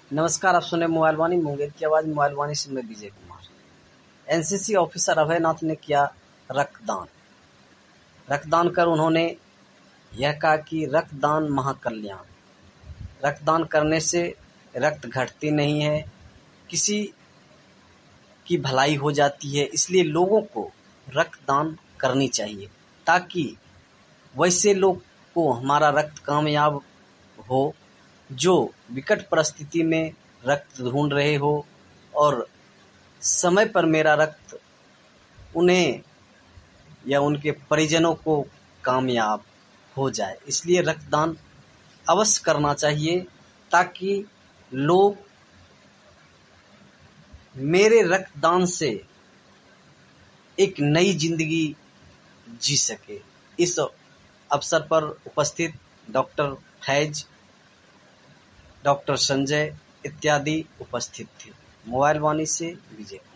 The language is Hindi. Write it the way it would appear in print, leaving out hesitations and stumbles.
नमस्कार, आप सुने मोबाइल वाणी मुंगेर की आवाज। मोबाइल वाणी से मैं विजय कुमार। एनसीसी ऑफिसर अभयनाथ ने किया रक्तदान। रक्तदान कर उन्होंने यह कहा कि रक्तदान महाकल्याण। रक्तदान करने से रक्त घटती नहीं है, किसी की भलाई हो जाती है। इसलिए लोगों को रक्तदान करनी चाहिए ताकि वैसे लोग को हमारा रक्त कामयाब हो जो विकट परिस्थिति में रक्त ढूंढ रहे हो और समय पर मेरा रक्त उन्हें या उनके परिजनों को कामयाब हो जाए। इसलिए रक्तदान अवश्य करना चाहिए ताकि लोग मेरे रक्तदान से एक नई जिंदगी जी सके। इस अवसर पर उपस्थित डॉक्टर फैज, डॉक्टर संजय इत्यादि उपस्थित थे। मोबाइल वाणी से विजय।